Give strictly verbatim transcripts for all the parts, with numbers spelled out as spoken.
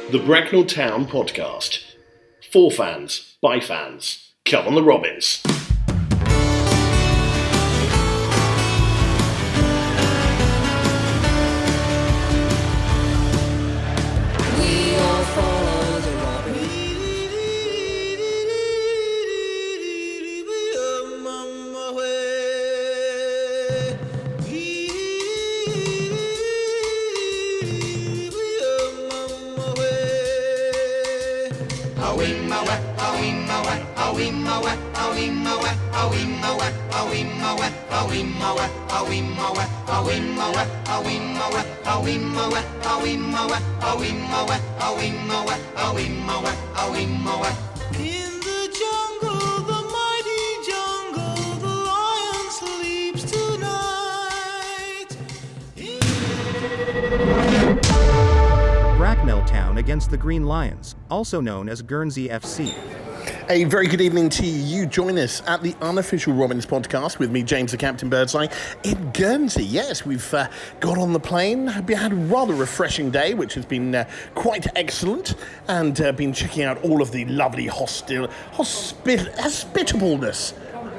The Bracknell Town Podcast. For fans, by fans. Come on the Robins. We all follow the Robins. In the jungle, the mighty jungle, the lion sleeps tonight. Bracknell Town against the Green Lions, also known as Guernsey F C. A very good evening to you. Join us at the unofficial Robins podcast with me, James the Captain Birdseye, in Guernsey. Yes, we've uh, got on the plane, we had a rather refreshing day, which has been uh, quite excellent, and uh, been checking out all of the lovely hostil, hospi- hospitableness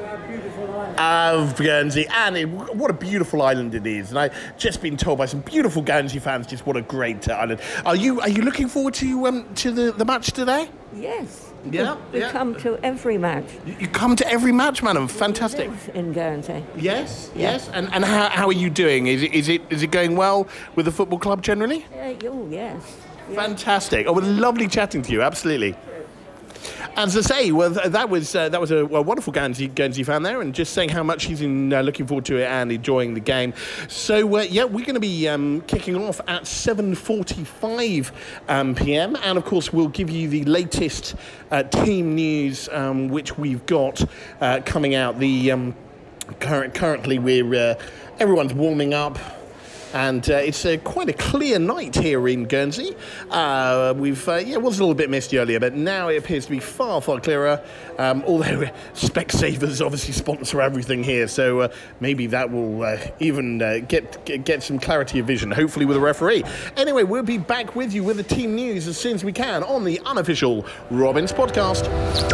of Guernsey, and it, what a beautiful island it is. And I've just been told by some beautiful Guernsey fans just what a great uh, island. Are you are you looking forward to um, to the, the match today? Yes. Yeah, We, we yeah. come to every match. You you come to every match, madam. Fantastic. Live in Guernsey. Yes, Yeah. yes. And and how, how are you doing? Is it is it is it going well with the football club generally? Uh, oh, yes. Yeah. Fantastic. Oh, well, lovely chatting to you. Absolutely. As I say, well, th- that was uh, that was a, a wonderful Guernsey, Guernsey fan there, and just saying how much he's in, uh, looking forward to it and enjoying the game. So uh, yeah, we're going to be um, kicking off at seven forty-five um, p m, and of course we'll give you the latest uh, team news um, which we've got uh, coming out. The um, current currently we're uh, everyone's warming up. And uh, it's uh, quite a clear night here in Guernsey. Uh, we've, uh, yeah, it was a little bit misty earlier, but now it appears to be far, far clearer. Um, although Specsavers obviously sponsor everything here, so uh, maybe that will uh, even uh, get, get get some clarity of vision, hopefully with a referee. Anyway, we'll be back with you with the team news as soon as we can on the unofficial Robins podcast.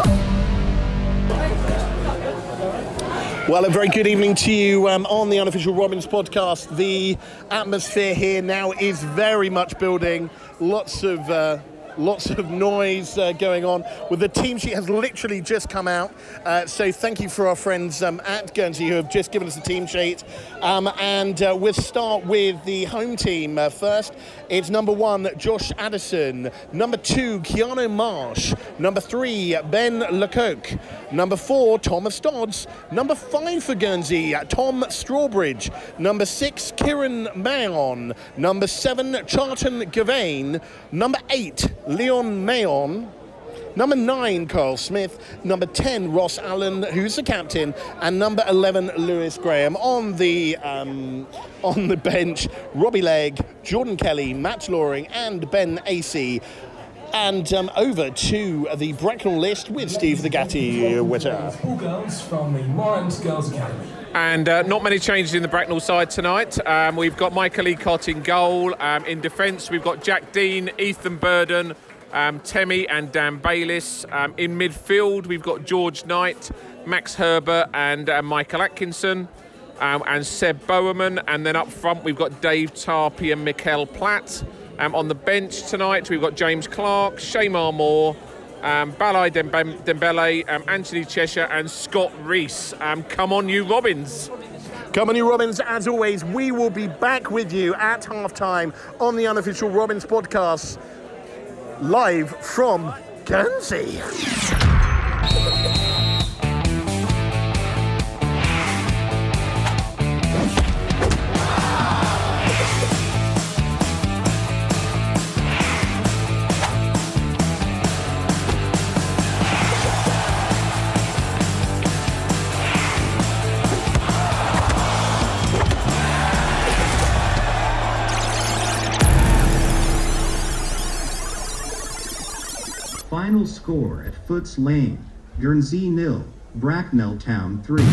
Well, a very good evening to you um, on the unofficial Robins podcast. The atmosphere here now is very much building. Lots of uh, lots of noise uh, going on. Well, the team sheet has literally just come out. Uh, so thank you for our friends um, at Guernsey who have just given us the team sheet. Um, and uh, we'll start with the home team uh, first. It's number one, Josh Addison. Number two, Keanu Marsh. Number three, Ben Lecoq. Number four, Thomas Dodds. Number five for Guernsey, Tom Strawbridge. Number six, Kieran Mayon. Number seven, Charlton Gavain. Number eight, Leon Mayon. Number nine, Carl Smith. Number ten, Ross Allen, who's the captain, and number eleven, Lewis Graham. On the um, on the bench, Robbie Legg, Jordan Kelly, Matt Loring, and Ben Acey. And um, over to the Bracknell list with Steve the Gatti Witter. All girls from the Morant Girls Academy. And uh, not many changes in the Bracknell side tonight. Um, we've got Michael Ecott in goal. Um, in defence, we've got Jack Dean, Ethan Burden, um, Temi and Dan Bayliss. Um, in midfield, we've got George Knight, Max Herbert and uh, Michael Atkinson. Um, and Seb Bowerman. And then up front, we've got Dave Tarpey and Mikkel Platt. Um, on the bench tonight, we've got James Clark, Shamar Moore, um, Balai Dembe- Dembele, um, Anthony Cheshire and Scott Rees. Um, come on, you Robins. Come on, you Robins. As always, we will be back with you at halftime on the unofficial Robins podcast, live from Guernsey. Final score at Foots Lane, Guernsey nil, Bracknell Town three.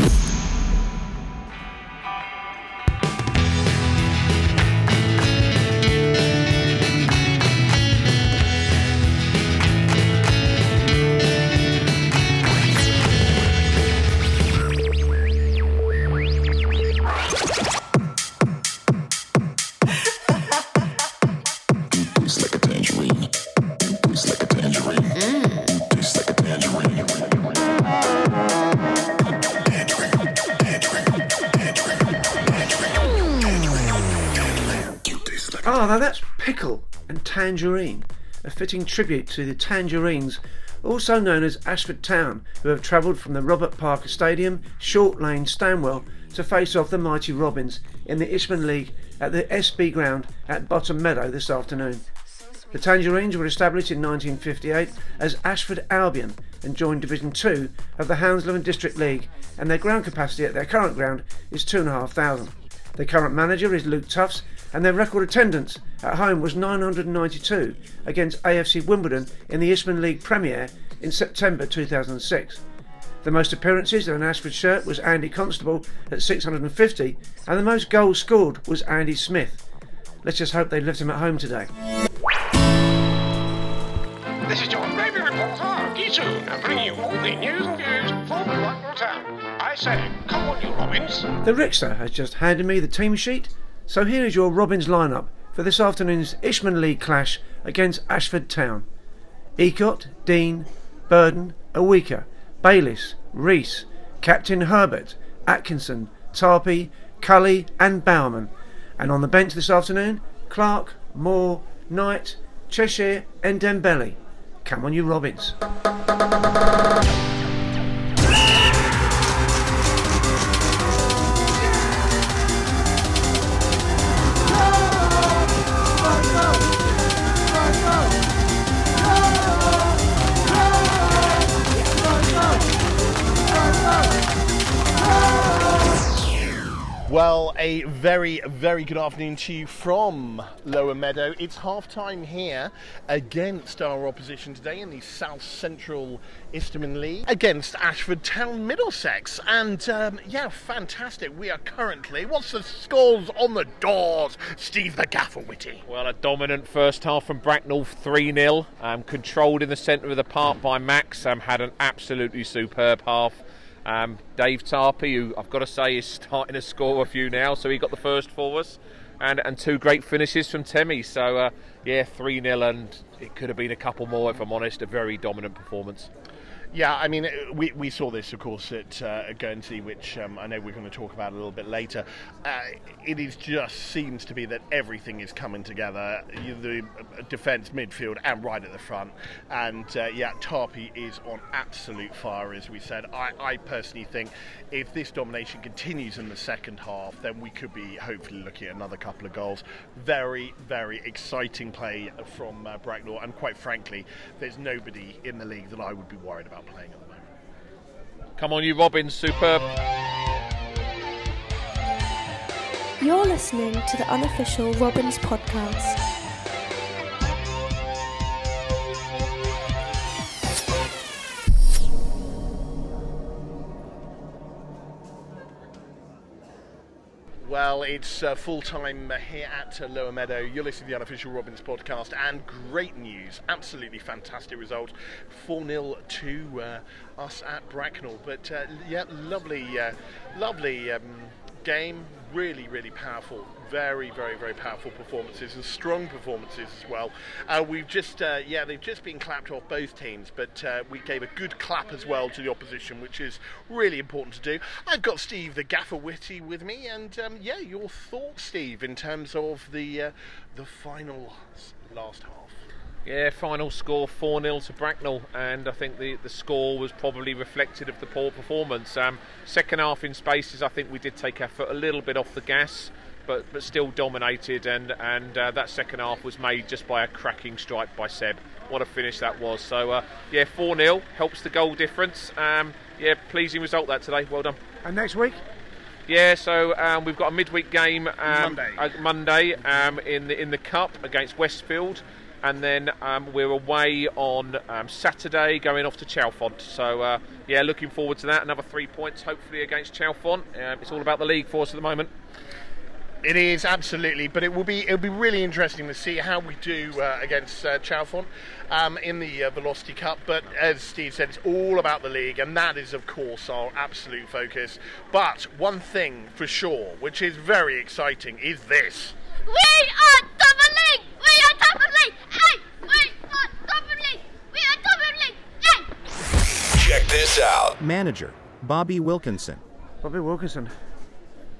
Pickle and Tangerine, a fitting tribute to the Tangerines, also known as Ashford Town, who have travelled from the Robert Parker Stadium, Short Lane, Stanwell, to face off the mighty Robins in the Ishman League at the S B ground at Bottom Meadow this afternoon. The Tangerines were established in nineteen fifty-eight as Ashford Albion and joined Division two of the Hounslow and District League, and their ground capacity at their current ground is two thousand five hundred. Their current manager is Luke Tufts, and their record attendance at home was nine hundred ninety-two against A F C Wimbledon in the Ishman League Premier in September two thousand six. The most appearances in an Ashford shirt was Andy Constable at six hundred fifty, and the most goals scored was Andy Smith. Let's just hope they left him at home today. This is your baby reporter, Gizu, and bringing you all the news and views from Bracknell Town. I say, come on you Robins. The Rickster has just handed me the team sheet, so here is your Robins lineup for this afternoon's Ishman League clash against Ashford Town. Ecott, Dean, Burden, Awika, Bayliss, Rees, Captain Herbert, Atkinson, Tarpey, Cully and Bowerman. And on the bench this afternoon, Clark, Moore, Knight, Cheshire and Dembele. Come on you Robins. Well, a very, very good afternoon to you from Lower Meadow. It's half-time here against our opposition today in the South Central Isterman League against Ashford Town Middlesex. And, um, yeah, fantastic. We are currently... What's the scores on the doors, Steve the Gaffer Whitty? Well, a dominant first half from Bracknell, three nil. Um, controlled in the centre of the park by Max. Um, had an absolutely superb half. Um, Dave Tarpey, who I've got to say is starting to score a few now, so he got the first for us, and and two great finishes from Temmie. So uh, yeah, three nil, and it could have been a couple more if I'm honest. A very dominant performance. Yeah, I mean, we, we saw this, of course, at, uh, at Guernsey, which um, I know we're going to talk about a little bit later. Uh, it is just seems to be that everything is coming together, you, the defence, midfield, and right at the front. And, uh, yeah, Tarpey is on absolute fire, as we said. I, I personally think if this domination continues in the second half, then we could be hopefully looking at another couple of goals. Very, very exciting play from uh, Bracknell, and quite frankly, there's nobody in the league that I would be worried about playing at the moment. Come on you Robins, superb. You're listening to the unofficial Robins podcast. Well, it's uh, full-time uh, here at uh, Lower Meadow. You're listening to the unofficial Robins podcast, and great news, absolutely fantastic result, four nil to uh, us at Bracknell. But uh, yeah, lovely, uh, lovely um, game, really, really powerful, very, very, very powerful performances and strong performances as well. Uh, we've just, uh, yeah, they've just been clapped off, both teams, but uh, we gave a good clap as well to the opposition, which is really important to do. I've got Steve the Gaffer Whitty with me, and um, yeah, your thoughts, Steve, in terms of the uh, the final last half. Yeah, final score four nil to Bracknell, and I think the, the score was probably reflective of the poor performance. Um, second half in spaces, I think we did take our foot a little bit off the gas, but but still dominated, and, and uh, that second half was made just by a cracking strike by Seb. What a finish that was. So, uh, yeah, four nil, helps the goal difference. Um, yeah, pleasing result that today, well done. And next week? Yeah, so um, we've got a midweek game um, Monday, uh, Monday um, in the in the Cup against Westfield. And then um, we're away on um, Saturday, going off to Chalfont. So, uh, yeah, looking forward to that. Another three points, hopefully, against Chalfont. Um, it's all about the league for us at the moment. It is, absolutely, but it will be it'll be really interesting to see how we do uh, against uh, Chalfont um, in the uh, Velocity Cup. But as Steve said, it's all about the league, and that is, of course, our absolute focus. But one thing for sure, which is very exciting, is this. We are top of league! We are top of league! Hey! We are top of league! We are top of league! Hey! Check this out. Manager, Bobby Wilkinson. Bobby Wilkinson.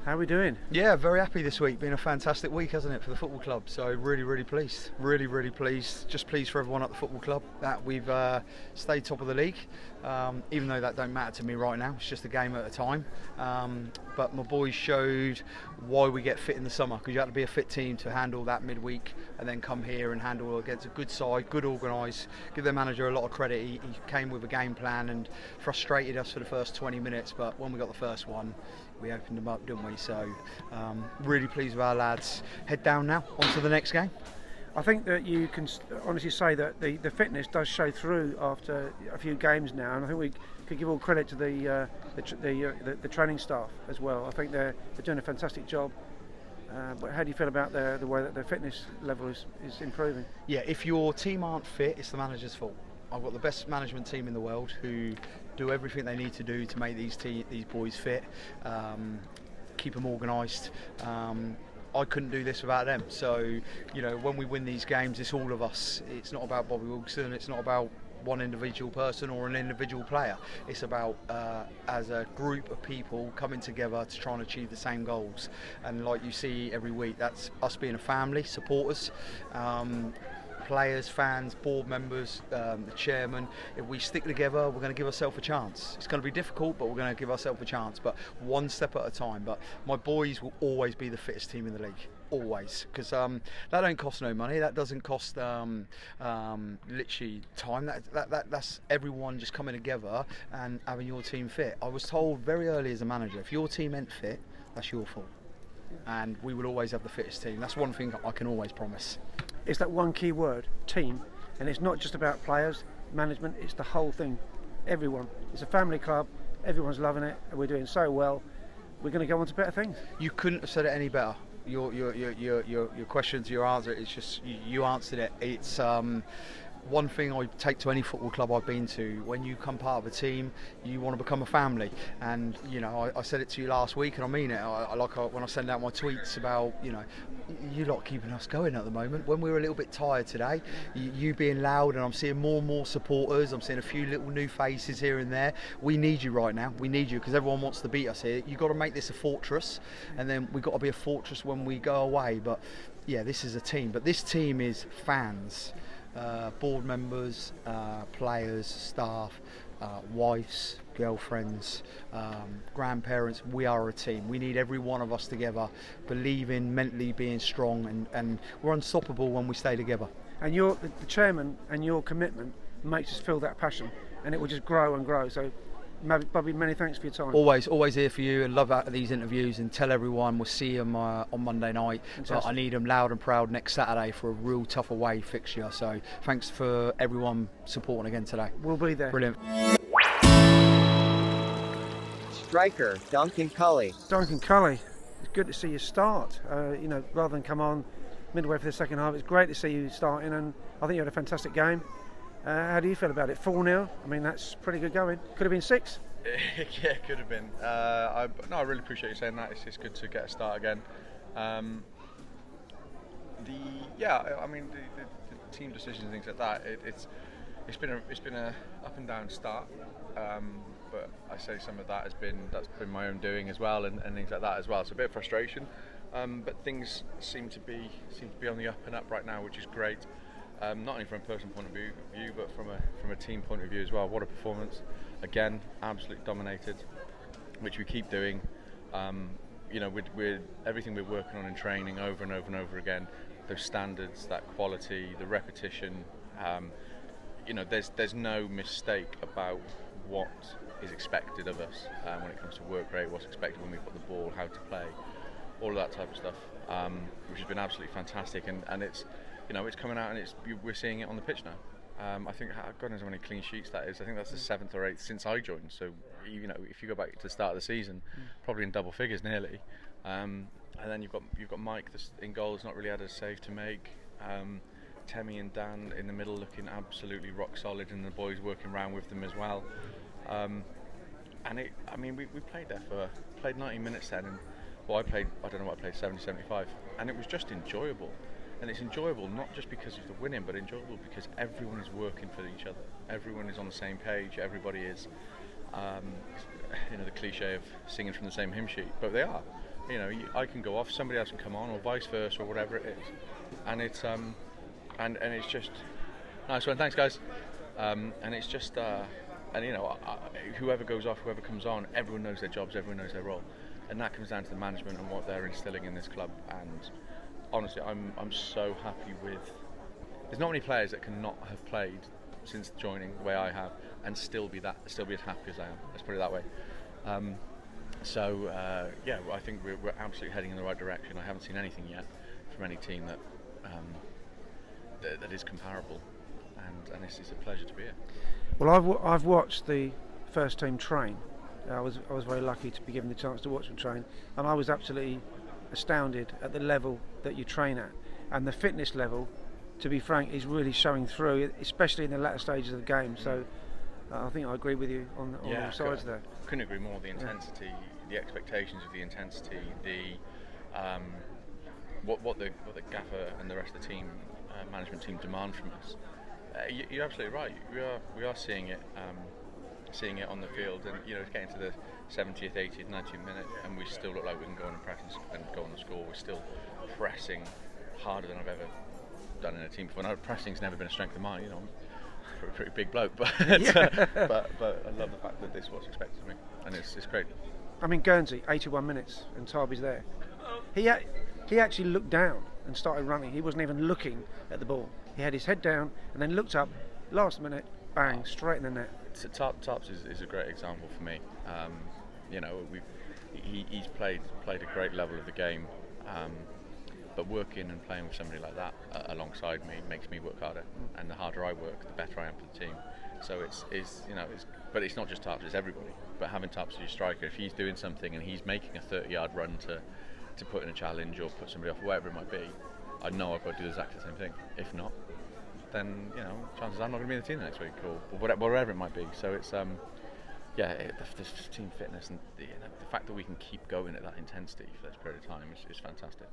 How are we doing? Yeah, very happy this week. Been a fantastic week, hasn't it, for the football club? So really, really pleased. Really, really pleased. Just pleased for everyone at the football club that we've uh, stayed top of the league. Um, even though that don't matter to me right now, it's just a game at a time. Um, but my boys showed why we get fit in the summer, because you have to be a fit team to handle that midweek and then come here and handle against a good side, good organised. Give their manager a lot of credit. He, he came with a game plan and frustrated us for the first twenty minutes, but when we got the first one, we opened them up, didn't we? So um, really pleased with our lads. Head down now, on to the next game. I think that you can honestly say that the, the fitness does show through after a few games now, and I think we could give all credit to the uh, the, tr- the, uh, the the training staff as well. I think they're they're doing a fantastic job. Uh, but how do you feel about the the way that the fitness level is, is improving? Yeah, if your team aren't fit, it's the manager's fault. I've got the best management team in the world who do everything they need to do to make these te- these boys fit, um, keep them organised. Um, I couldn't do this without them. So, you know, when we win these games, it's all of us. It's not about Bobby Wilson. It's not about one individual person or an individual player. It's about uh, as a group of people coming together to try and achieve the same goals. And like you see every week, that's us being a family, supporters. Um, players, fans, board members, um, the chairman. If we stick together, we're going to give ourselves a chance. It's going to be difficult, but we're going to give ourselves a chance, but one step at a time. But my boys will always be the fittest team in the league, always, because um, that don't cost no money. That doesn't cost um, um, literally time. That, that, that that's everyone just coming together and having your team fit. I was told very early as a manager, if your team ain't fit, that's your fault. And we will always have the fittest team. That's one thing I can always promise. It's that one key word, team, and it's not just about players, management, it's the whole thing, everyone. It's a family club, everyone's loving it, and we're doing so well. We're going to go on to better things. You couldn't have said it any better. Your your your your your, your questions, your answer, it's just you, you answered it. It's um one thing I take to any football club I've been to: when you come part of a team, you want to become a family. And you know, I, I said it to you last week, and I mean it. I, I like I, when I send out my tweets about, you know, you lot keeping us going at the moment. When we were a little bit tired today, you, you being loud, and I'm seeing more and more supporters. I'm seeing a few little new faces here and there. We need you right now. We need you because everyone wants to beat us here. You've got to make this a fortress, and then we've got to be a fortress when we go away. But yeah, this is a team. But this team is fans. Uh, board members, uh, players, staff, uh, wives, girlfriends, um, grandparents. We are a team. We need every one of us together, believing, mentally being strong, and, and we're unstoppable when we stay together. And your the, the chairman and your commitment makes us feel that passion, and it will just grow and grow. So Bobby, many thanks for your time. Always, always here for you, and love out these interviews. And tell everyone we'll see them uh, on Monday night. But I need them loud and proud next Saturday for a real tough away fixture. So thanks for everyone supporting again today. We'll be there. Brilliant. Striker Duncan Cully. Duncan Cully, it's good to see you start. Uh, you know, rather than come on midway for the second half, it's great to see you starting, and I think you had a fantastic game. Uh, how do you feel about it? four nil, I mean, that's pretty good going. Could have been six. Yeah, could have been. Uh, I, no, I really appreciate you saying that. It's, it's good to get a start again. Um, the yeah, I mean, the, the, the team decisions and things like that. It, it's it's been a it's been a up and down start. Um, but I say some of that has been that's been my own doing as well, and, and things like that as well. So a bit of frustration, um, but things seem to be seem to be on the up and up right now, which is great. Um, not only from a personal point of view, view, but from a from a team point of view as well. What a performance! Again, absolutely dominated, which we keep doing. Um, you know, with with everything we're working on in training over and over and over again, those standards, that quality, the repetition. Um, you know, there's there's no mistake about what is expected of us uh, when it comes to work rate, what's expected when we put the ball, how to play, all of that type of stuff, um, which has been absolutely fantastic. And, and it's you know, it's coming out and it's we're seeing it on the pitch now. Um, I think, God knows how many clean sheets that is. I think that's the seventh or eighth since I joined. So, you know, if you go back to the start of the season, mm. probably in double figures nearly. Um, and then you've got you've got Mike in goal, has not really had a save to make. Um, Temi and Dan in the middle looking absolutely rock solid, and the boys working around with them as well. Um, and it, I mean, we, we played there for played ninety minutes then, and well, I played I don't know what I played seventy, seventy-five, and it was just enjoyable. And it's enjoyable not just because of the winning, but enjoyable because everyone is working for each other. Everyone is on the same page. Everybody is, um, you know, the cliche of singing from the same hymn sheet, but they are. You know, you, I can go off, somebody else can come on, or vice versa, or whatever it is, and it's um, and and it's just nice one. Thanks, guys. Um, and it's just uh, and you know, I, whoever goes off, whoever comes on, everyone knows their jobs, everyone knows their role, and that comes down to the management and what they're instilling in this club. And honestly, I'm I'm so happy with. There's not many players that can not have played since joining the way I have, and still be that, still be as happy as I am. Let's put it that way. Um, so uh, yeah, I think we're, we're absolutely heading in the right direction. I haven't seen anything yet from any team that um, th- that is comparable, and, and it's, it's a pleasure to be here. Well, I've w- I've watched the first team train. I was I was very lucky to be given the chance to watch them train, and I was absolutely astounded at the level that you train at, and the fitness level. To be frank, is really showing through, especially in the latter stages of the game. So, uh, I think I agree with you on, on yeah, all sides I there. Couldn't agree more. The intensity, yeah. the expectations of the intensity, the um, what what the what the gaffer and the rest of the team, uh, management team demand from us. Uh, you, you're absolutely right. We are we are seeing it, um, seeing it on the field, and you know, it's getting to the seventieth, eightieth, ninetieth minute, and we still look like we can go on and press and go on and score. We're still pressing harder than I've ever done in a team before. Now, pressing's never been a strength of mine, you know. I'm a pretty big bloke, but Yeah. uh, but but I love the fact that this is what's expected of me, and it's it's great. I mean, Guernsey, eighty-one minutes, and Tarby's there. He a- he actually looked down and started running. He wasn't even looking at the ball. He had his head down and then looked up. Last minute, bang, straight in the net. Tarp, Tarps is, is a great example for me. Um, you know, we've he, he's played played a great level of the game. Um, But working and playing with somebody like that uh, alongside me makes me work harder, and the harder I work, the better I am for the team. So it's, it's you know, it's, but it's not just Tarps, it's everybody. But having Tarps as your striker, if he's doing something and he's making a thirty-yard run to, to put in a challenge or put somebody off, whatever it might be, I know I've got to do the exact same thing. If not, then you know, chances are I'm not going to be in the team the next week, or, or whatever, wherever it might be. So it's um, yeah, it, the, the team fitness and the, you know, the fact that we can keep going at that intensity for this period of time is, is fantastic.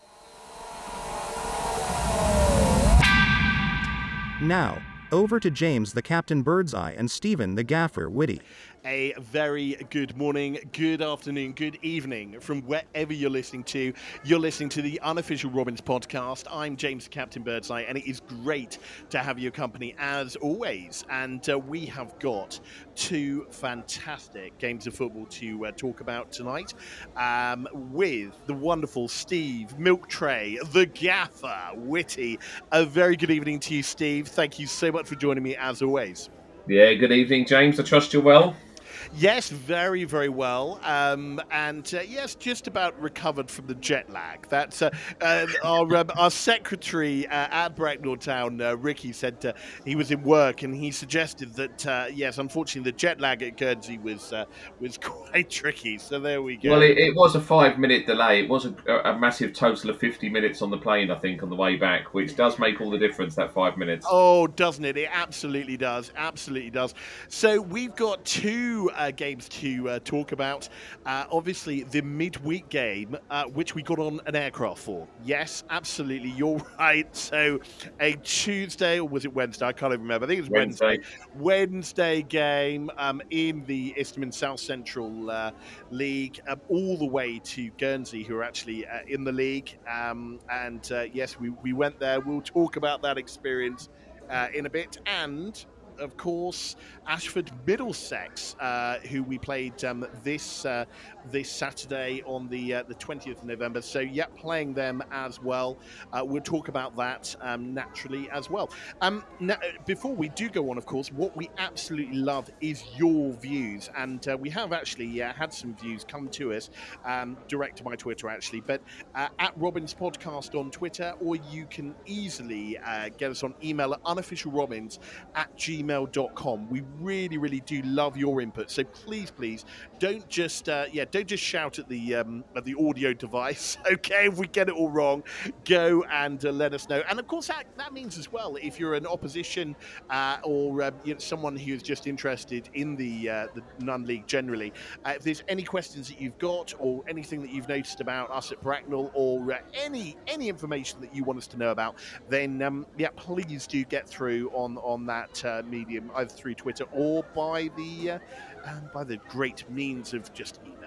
Now, over to James the Captain Birdseye and Stephen the Gaffer Whitty. A very good morning, good afternoon, good evening from wherever you're listening to. You're listening to the Unofficial Robins podcast. I'm James the Captain Birdseye, and it is great to have your company as always. And uh, we have got two fantastic games of football to uh, talk about tonight um, with the wonderful Steve Milk Tray, the Gaffer Whitty. A very good evening to you, Steve. Thank you so much for joining me as always. Yeah, good evening, James. I trust you're well. Yes, very, very well. Um, and uh, yes, just about recovered from the jet lag. That's uh, uh, our um, our secretary uh, at Bracknell Town, uh, Ricky, said uh, he was in work, and he suggested that uh, yes, unfortunately, the jet lag at Guernsey was uh, was quite tricky. So there we go. Well, it, it was a five-minute delay. It was a, a massive total of fifty minutes on the plane, I think, on the way back, which does make all the difference. That five minutes. Oh, doesn't it? It absolutely does. Absolutely does. So we've got two Uh, games to uh, talk about. Uh, obviously, the midweek game, uh, which we got on an aircraft for. Yes, absolutely, you're right. So, a Tuesday, or was it Wednesday? I can't even remember. I think it was Wednesday. Wednesday, Wednesday game um, in the Isterman South Central uh, League, um, all the way to Guernsey, who are actually uh, in the league. Um, and uh, yes, we, we went there. We'll talk about that experience uh, in a bit. And of course, Ashford Middlesex, uh, who we played um, this uh, this Saturday on the uh, the twentieth of November. So, yeah, playing them as well. Uh, we'll talk about that um, naturally as well. Um, now, before we do go on, of course, what we absolutely love is your views, and uh, we have actually uh, had some views come to us um, direct to my Twitter, actually, but uh, at Robins Podcast on Twitter, or you can easily uh, get us on email at unofficialrobins at gmail dot com. We really, really do love your input. So please, please don't just, uh, yeah, don't just shout at the um, at the audio device. Okay, if we get it all wrong, go and uh, let us know. And of course, that, that means as well, if you're an opposition uh, or uh, you know, someone who is just interested in the uh, the Nun League generally, uh, if there's any questions that you've got or anything that you've noticed about us at Bracknell, or uh, any any information that you want us to know about, then um, yeah, please do get through on on that uh, medium, either through Twitter or by the uh, um, by the great means of just email.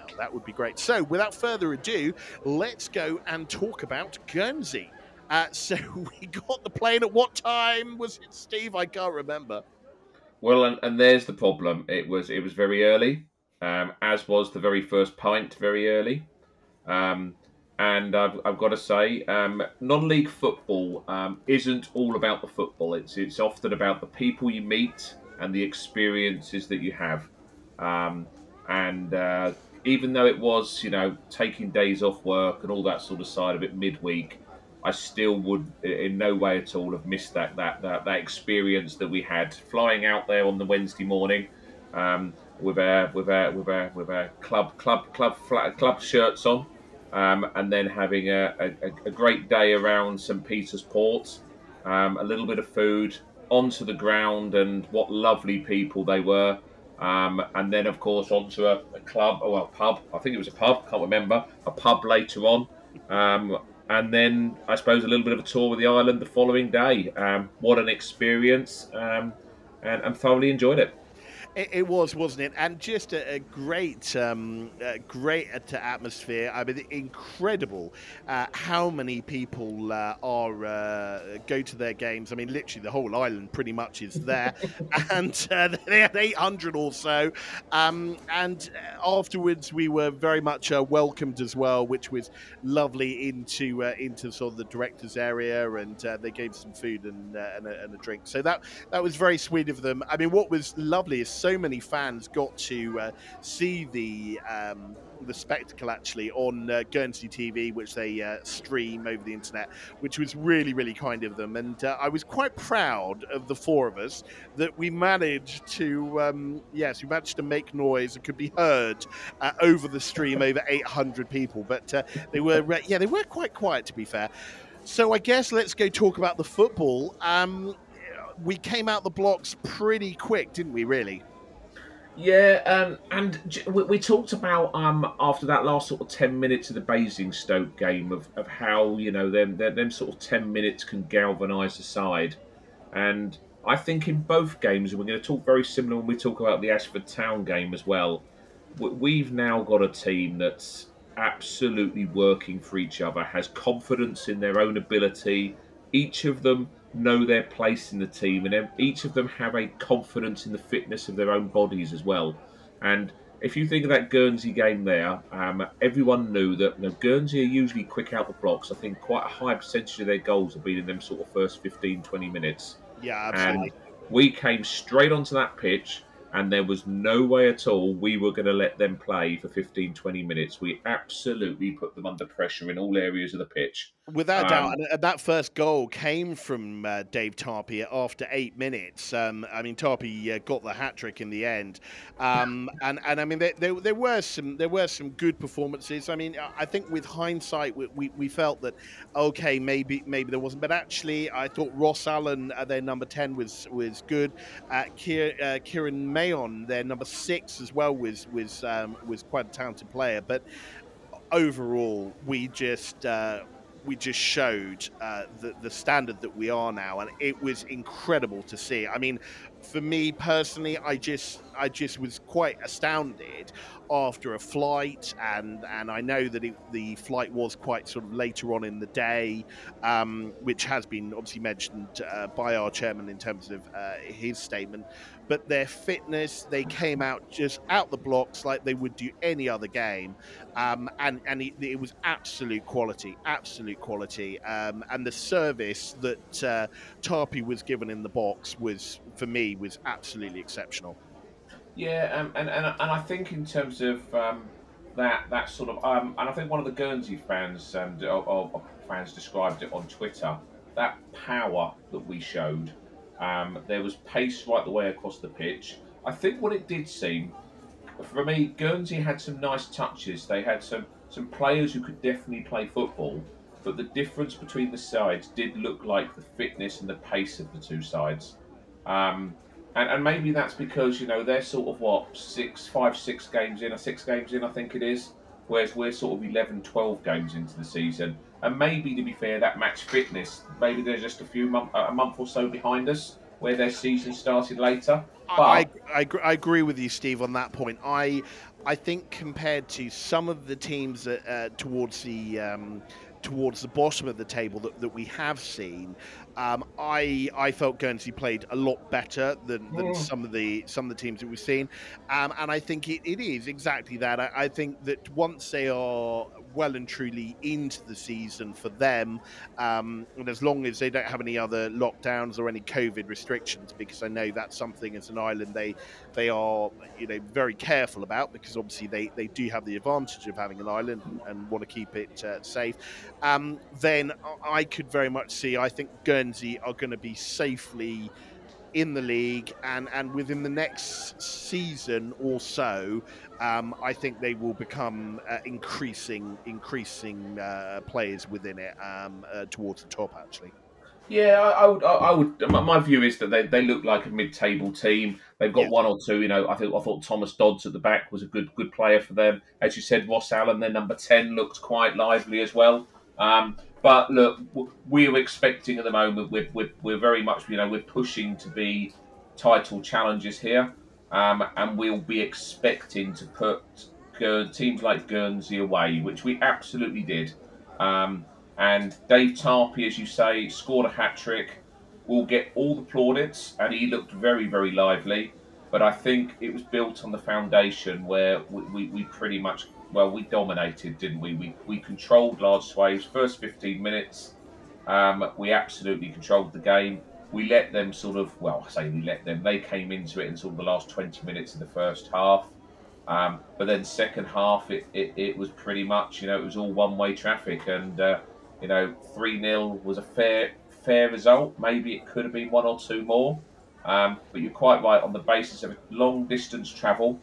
email. That would be great. So, without further ado, let's go and talk about Guernsey. Uh, so, we got the plane at what time was it, Steve? I can't remember. Well, and, and there's the problem. It was it was very early, um, as was the very first pint very early. Um, and I've, I've got to say, um, non-league football um, isn't all about the football. It's it's often about the people you meet and the experiences that you have. Um, and uh, even though it was, you know, taking days off work and all that sort of side of it midweek, I still would in no way at all have missed that that that, that experience that we had flying out there on the Wednesday morning um, with our with our with our with our club club club flat, club shirts on, um, and then having a, a, a great day around Saint Peter's Port, um, a little bit of food onto the ground, and what lovely people they were. Um, and then, of course, onto a, a club, oh, well, pub. I think it was a pub, can't remember. A pub later on. Um, and then, I suppose, a little bit of a tour with the island the following day. Um, what an experience. Um, and, and thoroughly enjoyed it. It, it was, wasn't it? And just a, a great, um, a great atmosphere. I mean, incredible uh, how many people uh, are uh, go to their games. I mean, literally the whole island pretty much is there, and uh, they had eight hundred or so. Um, and afterwards, we were very much uh, welcomed as well, which was lovely into uh, into sort of the directors' area, and uh, they gave some food and, uh, and, a, and a drink. So that that was very sweet of them. I mean, what was lovely is so many fans got to uh, see the um, the spectacle actually on uh, Guernsey T V, which they uh, stream over the internet, which was really, really kind of them. And uh, I was quite proud of the four of us that we managed to, um, yes, we managed to make noise and could be heard uh, over the stream, over eight hundred people. But uh, they were, uh, yeah, they were quite quiet, to be fair. So I guess let's go talk about the football. Um, we came out the blocks pretty quick, didn't we, really? Yeah, um, and we, we talked about um, after that last sort of ten minutes of the Basingstoke game of, of how, you know, them, them them sort of ten minutes can galvanise the side. And I think in both games, and we're going to talk very similar when we talk about the Ashford Town game as well, we've now got a team that's absolutely working for each other, has confidence in their own ability. Each of them know their place in the team, and each of them have a confidence in the fitness of their own bodies as well. And if you think of that Guernsey game there, um, everyone knew that, you know, Guernsey are usually quick out the blocks. I think quite a high percentage of their goals have been in them sort of first fifteen, twenty minutes. Yeah, absolutely. And we came straight onto that pitch, and there was no way at all we were going to let them play for fifteen, twenty minutes. We absolutely put them under pressure in all areas of the pitch. Without um, doubt, and that first goal came from uh, Dave Tarpey after eight minutes. Um, I mean, Tarpey uh, got the hat trick in the end, um, and and I mean there, there there were some there were some good performances. I mean, I think with hindsight, we we, we felt that okay, maybe maybe there wasn't, but actually, I thought Ross Allen, uh, their number ten, was was good. Uh, Kier, uh, Kieran Mayon, their number six, as well, was was um, was quite a talented player. But overall, we just. Uh, we just showed uh, the, the standard that we are now, and it was incredible to see. I mean, for me personally, I just I just was quite astounded after a flight, and, and I know that it, the flight was quite sort of later on in the day, um, which has been obviously mentioned uh, by our chairman in terms of uh, his statement. But their fitness, they came out just out the blocks like they would do any other game, um, and and it, it was absolute quality, absolute quality. Um, and the service that uh, Tarpey was given in the box was, for me, was absolutely exceptional. Yeah, um, and, and and I think in terms of um, that that sort of, um, and I think one of the Guernsey fans and or, or fans described it on Twitter, that power that we showed. Um, there was pace right the way across the pitch. I think what it did seem, for me, Guernsey had some nice touches. They had some, some players who could definitely play football, but the difference between the sides did look like the fitness and the pace of the two sides. Um, and, and maybe that's because, you know, they're sort of, what, six, five, six games in, or six games in, I think it is, whereas we're sort of eleven, twelve games into the season. And maybe, to be fair, that match fitness, maybe they're just a few month, a month or so behind us. where their season started later. But I, I, I, I agree with you, Steve, on that point. I I think compared to some of the teams that, uh, towards the um, towards the bottom of the table that, that we have seen, um, I I felt Guernsey played a lot better than, than Mm. some of the some of the teams that we've seen, um, and I think it, it is exactly that. I, I think that once they are well and truly into the season for them, um, and as long as they don't have any other lockdowns or any COVID restrictions, because I know that's something as an island they they are you know very careful about, because obviously they, they do have the advantage of having an island and, and want to keep it uh, safe. Um, then I could very much see. I think Guernsey are going to be safely in the league, and, and within the next season or so, um, I think they will become uh, increasing increasing uh, players within it um, uh, towards the top, actually. Yeah, I, I would. I, I would. My my view is that they, they look like a mid-table team. They've got Yeah. one or two. You know, I think I thought Thomas Dodds at the back was a good good player for them. As you said, Ross Allen, their number ten, looked quite lively as well. Um, but look, w- we're expecting at the moment. We're, we're we're very much you know we're pushing to be title challengers here, um, and we'll be expecting to put Guer- teams like Guernsey away, which we absolutely did. Um, And Dave Tarpey, as you say, scored a hat-trick, will get all the plaudits, and he looked very, very lively. But I think it was built on the foundation where we, we, we pretty much, well, we dominated, didn't we? We we controlled large swathes. First fifteen minutes, um, we absolutely controlled the game. We let them sort of, well, I say we let them, they came into it in sort of the last twenty minutes of the first half. Um, but then second half, it, it, it was pretty much, you know, it was all one-way traffic. And, uh, you know, three nil was a fair fair result. Maybe it could have been one or two more. Um, but you're quite right, on the basis of long distance travel,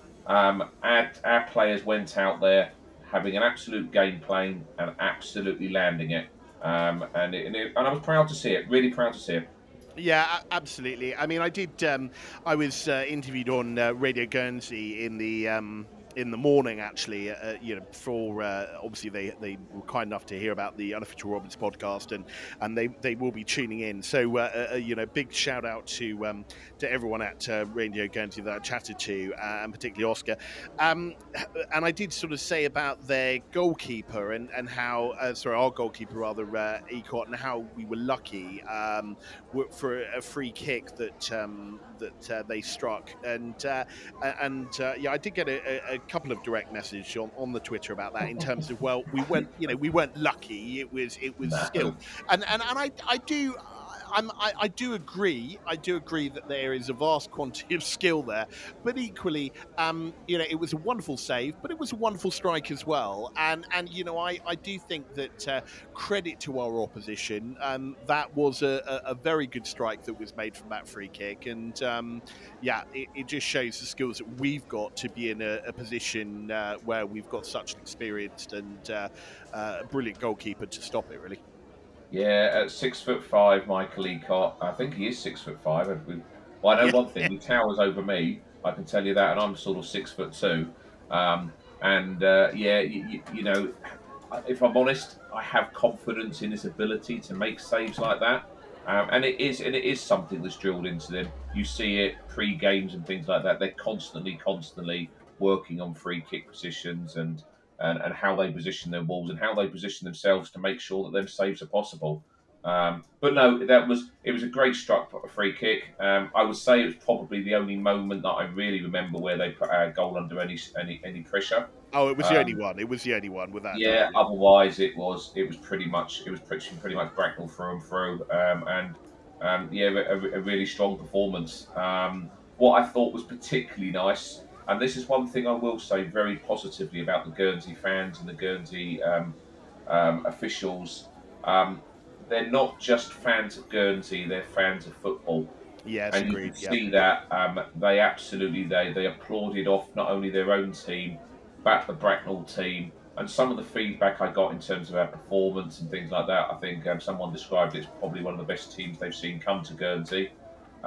um, our, our players went out there having an absolute game plan and absolutely landing it. Um, and, it, and, it, and I was proud to see it, really proud to see it. Yeah, a- absolutely. I mean, I did. Um, I was uh, interviewed on uh, Radio Guernsey in the um, in the morning, actually. Uh, you know, for uh, obviously they, they were kind enough to hear about the Unofficial Robins podcast, and, and they, they will be tuning in. So uh, uh, you know, big shout out to um, to everyone at uh, Radio Guernsey that I chatted to, uh, and particularly Oscar. Um, and I did sort of say about their goalkeeper and and how uh, sorry, our goalkeeper rather, uh, Ecott, and how we were lucky. Um, for a free kick that um, that uh, they struck, and uh, and uh, yeah, I did get a, a couple of direct messages on, on the Twitter about that in terms of, well, we weren't you know we weren't lucky, it was it was No. skill, and and and I I do. I'm, I, I do agree. I do agree that there is a vast quantity of skill there, but equally, um, you know, it was a wonderful save, but it was a wonderful strike as well. And and you know, I, I do think that uh, credit to our opposition. Um, that was a, a, a very good strike that was made from that free kick, and um, yeah, it, it just shows the skills that we've got to be in a, a position uh, where we've got such an experienced and uh, uh, brilliant goalkeeper to stop it. Really. Yeah, at six foot five, Michael Ecott. I think he is six foot five. We- Well, I know Yeah. one thing: he towers over me. I can tell you that, and I'm sort of six foot two. Um, and uh, yeah, you, you, you know, if I'm honest, I have confidence in his ability to make saves like that. Um, and it is, and it is something that's drilled into them. You see it pre-games and things like that. They're constantly, constantly working on free kick positions and. And, and how they position their balls and how they position themselves to make sure that them saves are possible. Um, but no, that was it was a great struck free kick. Um, I would say it was probably the only moment that I really remember where they put our goal under any any, any pressure. Oh, it was the Um, only one. It was the only one with that. Yeah, otherwise it was it was pretty much it was pretty pretty much Bracknell through and through. Um, and um, yeah, a, a really strong performance. Um, what I thought was particularly nice. And this is one thing I will say very positively about the Guernsey fans and the Guernsey um, um, officials. Um, they're not just fans of Guernsey; they're fans of football. Yes, and agreed. you can Yeah. see that um, they absolutely they they applauded off not only their own team, but the Bracknell team. And some of the feedback I got in terms of our performance and things like that, I think um, someone described it as probably one of the best teams they've seen come to Guernsey. Um,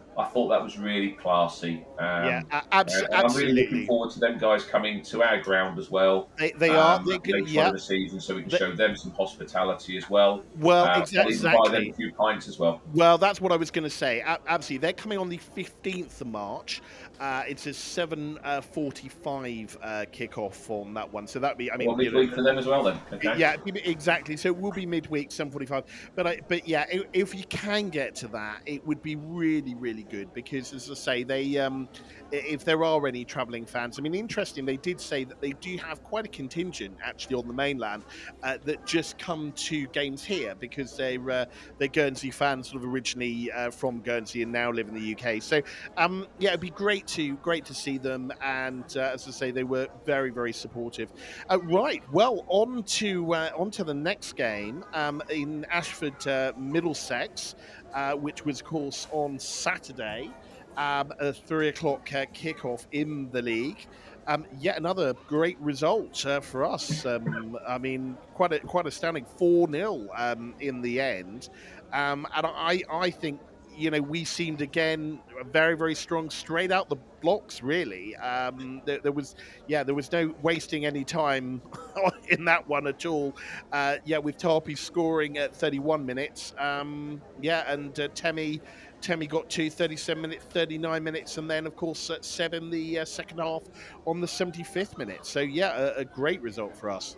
I thought that was really classy. Um, Yeah, a- abs- and, and I'm really looking absolutely. forward to them guys coming to our ground as well. They they are Um, they can later on yeah. in the season, so we can They- show them some hospitality as well. Well, Uh, exa- I'll even buy them exactly. a few pints as well. Well, that's what I was going to say. A- absolutely, they're coming on the fifteenth of March. Uh, it's a seven uh, forty-five uh, kickoff on that one, so that'd be. I mean, Well, you know, midweek for them as well, then. Okay. yeah, exactly. So it will be midweek, seven forty-five. But I, but yeah, if, if you can get to that, it would be really, really good because, as I say, they um, i- if there are any travelling fans, I mean, interesting. They did say that they do have quite a contingent actually on the mainland uh, that just come to games here because they're uh, they're Guernsey fans, sort of originally uh, from Guernsey and now live in the U K. So um, yeah, it'd be great to great to see them. And uh, as I say, they were very, very supportive. Uh, right, well, on to uh, on to the next game um, in Ashford, uh, Middlesex, uh, which was, of course, on Saturday, um, a three o'clock uh, kickoff in the league. Um, yet another great result uh, for us. Um, I mean, quite a, quite astounding, four nil um, in the end. Um, and I, I think, you know, we seemed again very, very strong straight out the blocks, really. Um, there, there was, yeah, there was no wasting any time in that one at all. Uh, yeah, with Tarpey scoring at thirty-one minutes. Um, yeah, and uh, Temi, Temi got to thirty-seven minutes, thirty-nine minutes, and then, of course, at seven the uh, second half on the seventy-fifth minute. So, yeah, a, a great result for us.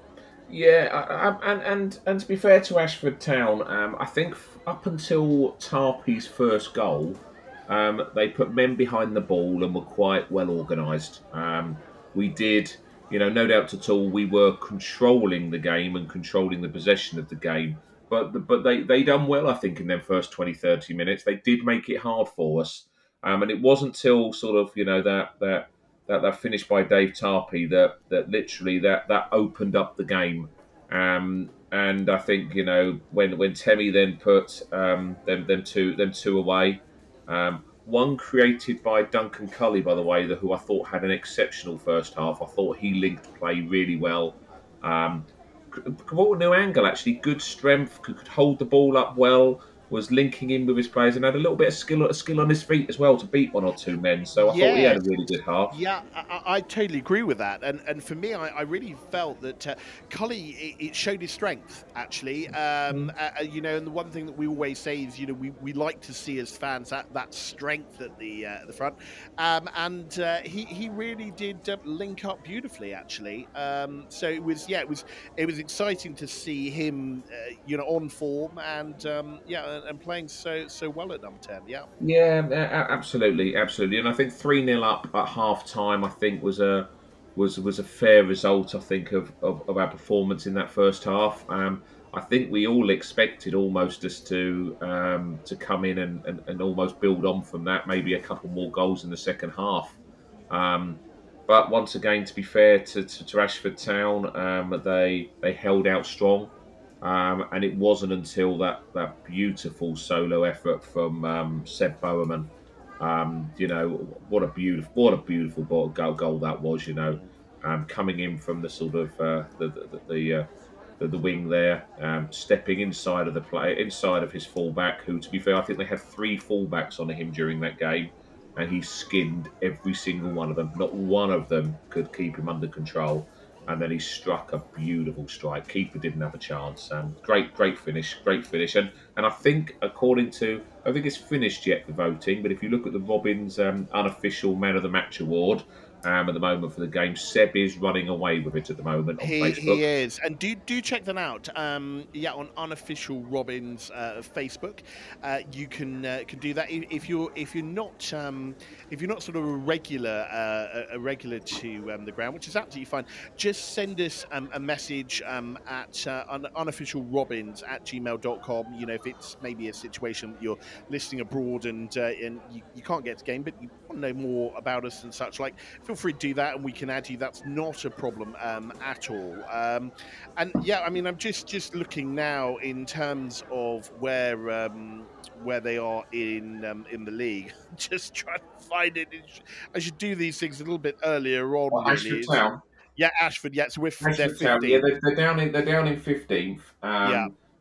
Yeah, I, I, and and and to be fair to Ashford Town, um, I think f- up until Tarpey's first goal, um, they put men behind the ball and were quite well organised. Um, we did, you know, no doubt at all, we were controlling the game and controlling the possession of the game. But but they they done well, I think, in their first twenty, thirty minutes. They did make it hard for us, um, and it wasn't till sort of you know that that that, that finish by Dave Tarpey that that literally that that opened up the game. Um, and I think you know when when Temi then put um, them them two them two away, um, one created by Duncan Cully, by the way, the, who I thought had an exceptional first half. I thought he linked play really well. Um, Brought a new angle actually, good strength, could, could hold the ball up well, was linking in with his players, and had a little bit of skill, a skill on his feet as well to beat one or two men. So I thought he had a Yes. really good half. Yeah, I, I I totally agree with that. And and for me, I, I really felt that uh, Cully, it, it showed his strength, actually. Um, uh, uh, you know, and the one thing that we always say is, you know, we, we like to see as fans that, that strength at the uh, the front. Um, and uh, he, he really did uh, link up beautifully, actually. Um, so it was, yeah, it was it was exciting to see him, uh, you know, on form and, um, yeah, and, and playing so so well at number ten, yeah. Yeah, a- a- absolutely, absolutely. And I think three nil up at half time, I think was a was was a fair result. I think of, of, of our performance in that first half. Um, I think we all expected almost us to um, to come in and, and, and almost build on from that. Maybe a couple more goals in the second half. Um, but once again, to be fair to, to, to Ashford Town, um, they they held out strong. Um, and it wasn't until that, that beautiful solo effort from um, Seb Bowerman. Um, you know what a beautiful what a beautiful ball, goal, goal that was. You know, um, coming in from the sort of uh, the the the, uh, the the wing there, um, stepping inside of the play inside of his fullback. Who, to be fair, I think they had three fullbacks on him during that game, and he skinned every single one of them. Not one of them could keep him under control. And then he struck a beautiful strike. Keeper didn't have a chance. Um, great, great finish, great finish. And and I think, according to, I think it's finished yet, the voting, but if you look at the Robins um, unofficial Man of the Match award um, at the moment for the game, Seb is running away with it at the moment on He, Facebook. he is, and do do check them out. Um, yeah, on unofficial Robins uh, Facebook, uh, you can uh, can do that if, if you're if you're not um, if you're not sort of a regular uh, a regular to um, the ground, which is absolutely fine. Just send us um, a message um, at uh, un- unofficial Robins at gmail dot com. You know, if it's maybe a situation that you're listening abroad and uh, and you, you can't get to game, but you want to know more about us and such, like, feel free to do that, and we can add you. That's not a problem um, at all. Um, and yeah, I mean, I'm just just looking now in terms of where um, where they are in um, in the league. Just trying to find it. I should do these things a little bit earlier on. Well, really. Ashford Town. Yeah, Ashford. Yeah, so we're f- they're Ashford Town, yeah, fifteenth. they're, they're down in they're down in fifteenth. Um, Yeah,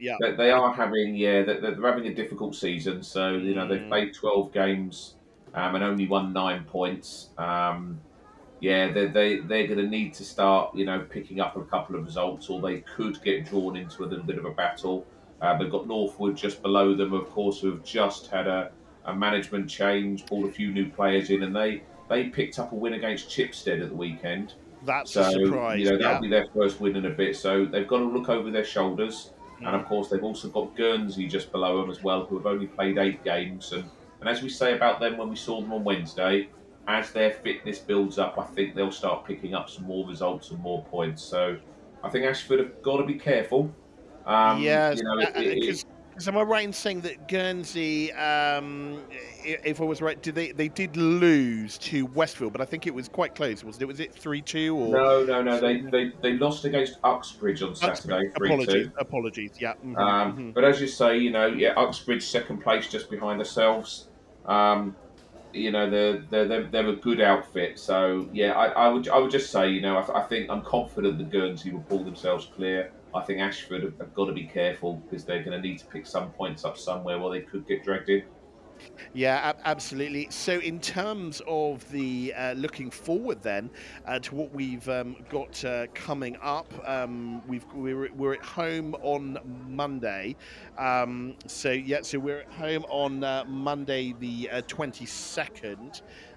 yeah. they, they are having yeah they're, they're having a difficult season. So you know they've Mm. played twelve games um, and only won nine points. Um, yeah, they they they're going to need to start you know picking up a couple of results, or they could get drawn into a little bit of a battle. Uh, they've got Northwood just below them, of course, who have just had a, a management change, pulled a few new players in, and they they picked up a win against Chipstead at the weekend. That's a So, surprise, you know, that'll yeah. be their first win in a bit. So they've got to look over their shoulders. And Mm. of course, they've also got Guernsey just below them as well, who have only played eight games. And, and as we say about them when we saw them on Wednesday, as their fitness builds up, I think they'll start picking up some more results and more points. So I think Ashford have got to be careful. Um, Yes, you know, it, it, because am I right in saying that Guernsey, um, i- if I was right, did they they did lose to Westfield, but I think it was quite close, wasn't it? Was it three two or? no, no, no. They, they they lost against Uxbridge on Uxbridge. Saturday, three Apologies, two. apologies. Yeah. mhm, Um, mhm. but as you say, you know, yeah, Uxbridge second place just behind ourselves. Um, you know, they're, they're they're they're a good outfit. So yeah, I, I would I would just say, you know, I, th- I think I'm confident that Guernsey will pull themselves clear. I think Ashford have, have got to be careful because they're going to need to pick some points up somewhere, or they could get dragged in. Yeah, ab- absolutely. So, in terms of the uh, looking forward, then uh, to what we've um, got uh, coming up, um, we've we're, we're at home on Monday. Um, so yeah, so we're at home on uh, Monday the uh, twenty-second,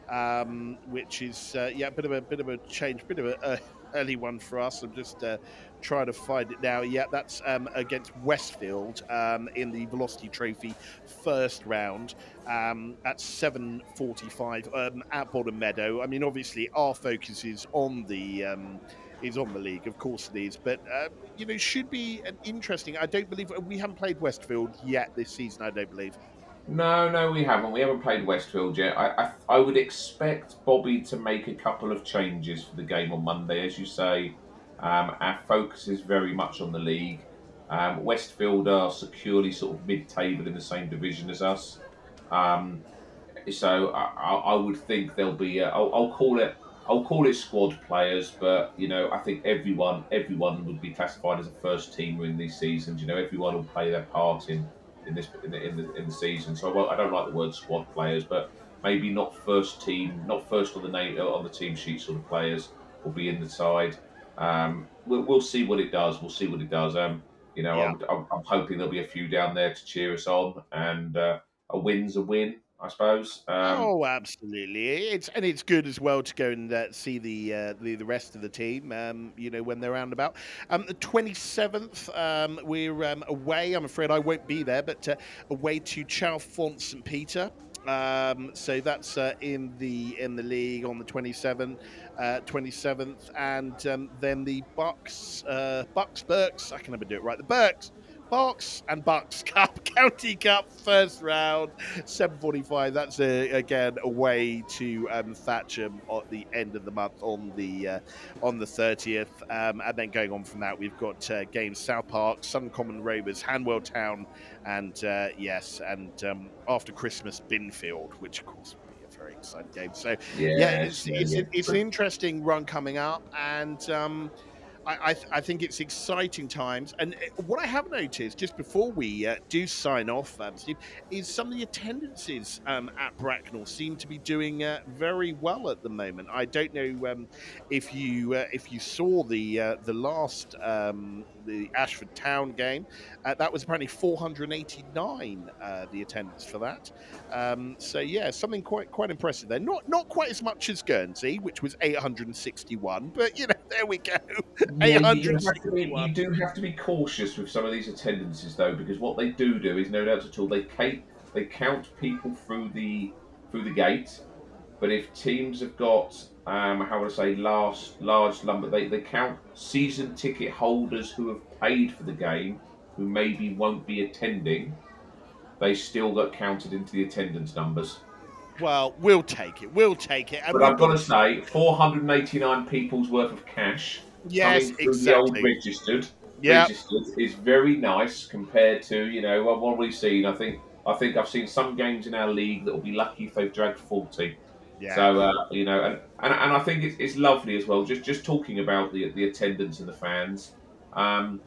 um, which is uh, yeah, a bit of a bit of a change, bit of a, a early one for us. I'm just uh, trying to find it now. Yeah, that's um, against Westfield um, in the Velocity Trophy first round um, at seven forty-five um, at Bottom Meadow. I mean, obviously, our focus is on the um, is on the league, of course it is. But uh, you know, should be an interesting. I don't believe we haven't played Westfield yet this season. I don't believe. No, no, we haven't. We haven't played Westfield yet. I, I, I would expect Bobby to make a couple of changes for the game on Monday. As you say, um, our focus is very much on the league. Um, Westfield are securely sort of mid-table in the same division as us. Um, so I, I I would think there'll be. A, I'll, I'll call it. I'll call it squad players, but you know, I think everyone, everyone would be classified as a first teamer in these seasons. You know, everyone will play their part in. in this in the, in the in the season. So I, won't- I don't like the word squad players, but maybe not first team, not first on the name on the team sheet sort of players will be in the side. Um, we'll, we'll see what it does. We'll see what it does. Um, you know, Yeah. I'm, I'm, I'm hoping there'll be a few down there to cheer us on, and uh, a win's a win, I suppose. Um, Oh, absolutely! It's and it's good as well to go and uh, see the, uh, the the rest of the team. Um, you know, when they're roundabout. Um, the twenty seventh, um, we're um, away. I'm afraid I won't be there, but uh, away to Chalfont St Peter. Um, so that's uh, in the in the league on the twenty-seventh, uh, twenty-seventh, and um, then the Bucks, uh, Bucks, Berks. I can never do it right. The Berks. Bucks and Bucks Cup, County Cup, first round, seven forty-five. That's a, again away to um, Thatcham at the end of the month on the uh, on the thirtieth, um, and then going on from that, we've got uh, games South Park, Suncommon Rovers, Hanwell Town, and uh, yes, and um, after Christmas, Binfield, which of course will be a very exciting game. So yeah, Yeah, it's yeah, it's, yeah. it's an interesting run coming up, and. Um, I, I, th- I think it's exciting times. And uh, what I have noticed, just before we uh, do sign off, um, Steve, is some of the attendances um, at Bracknell seem to be doing uh, very well at the moment. I don't know um, if you uh, if you saw the uh, the last um, the Ashford Town game. Uh, that was apparently four hundred eighty-nine uh, the attendance for that. Um, so yeah, something quite quite impressive there. Not not quite as much as Guernsey, which was eight hundred sixty-one, but you know, there we go. Yeah, you, you, have to be, you do have to be cautious with some of these attendances, though, because what they do do is, no doubt at all, they count, they count people through the through the gate. But if teams have got, um, how would I say, large large number, they, they count season ticket holders who have paid for the game, who maybe won't be attending. They still got counted into the attendance numbers. Well, we'll take it. We'll take it. And But we've I've got to got say, four hundred eighty-nine people's worth of cash Yes, coming through the old exactly. registered Yeah. registered is very nice compared to, you know, what, what we've seen. I think I think I've seen some games in our league that will be lucky if they've dragged forty. Yeah. So uh, you know, and, and and I think it's, it's lovely as well. Just just talking about the the attendance and the fans. Um,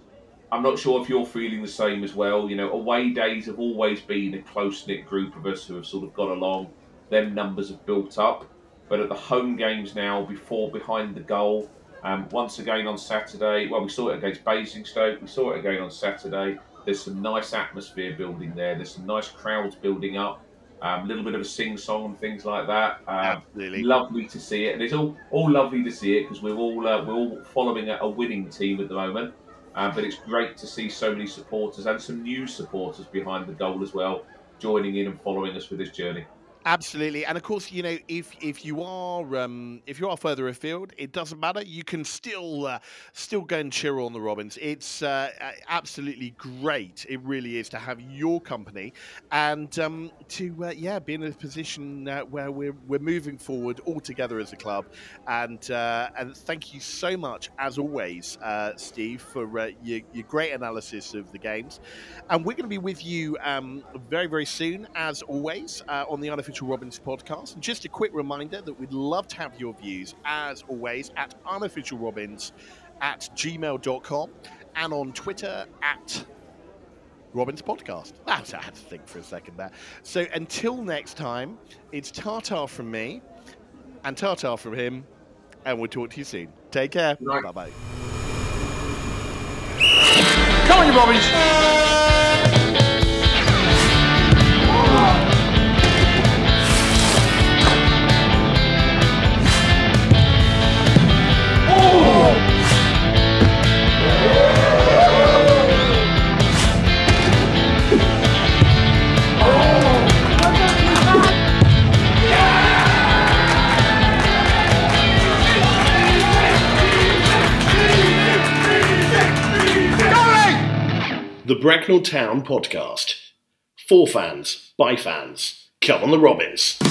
I'm not sure if you're feeling the same as well. You know, away days have always been a close-knit group of us who have sort of got along. Them numbers have built up. But at the home games now, before, behind the goal, um, once again on Saturday, well, we saw it against Basingstoke, we saw it again on Saturday. There's some nice atmosphere building there. There's some nice crowds building up. A um, little bit of a sing-song and things like that. Um, Absolutely. Lovely to see it. And it's all, all lovely to see it because we're all uh, we're all following a, a winning team at the moment. Uh, but it's great to see so many supporters and some new supporters behind the goal as well, joining in and following us with this journey. Absolutely, and of course, you know, if if you are um, if you are further afield, it doesn't matter. You can still uh, still go and cheer on the Robins. It's uh, absolutely great. It really is to have your company and um, to uh, yeah be in a position uh, where we're we're moving forward all together as a club. And uh, and thank you so much, as always, uh, Steve, for uh, your your great analysis of the games. And we're going to be with you um, very very soon, as always, uh, on the Unofficial Robins podcast. And just a quick reminder that we'd love to have your views, as always, at unofficialrobins at gmail dot com and on Twitter at Robins Podcast. I had to think for a second there. So until next time, it's ta-ta from me and ta-ta from him, and we'll talk to you soon. Take care. Right. Bye-bye. Come on, you Robins! The Bracknell Town Podcast. For fans, by fans. Come on the Robins.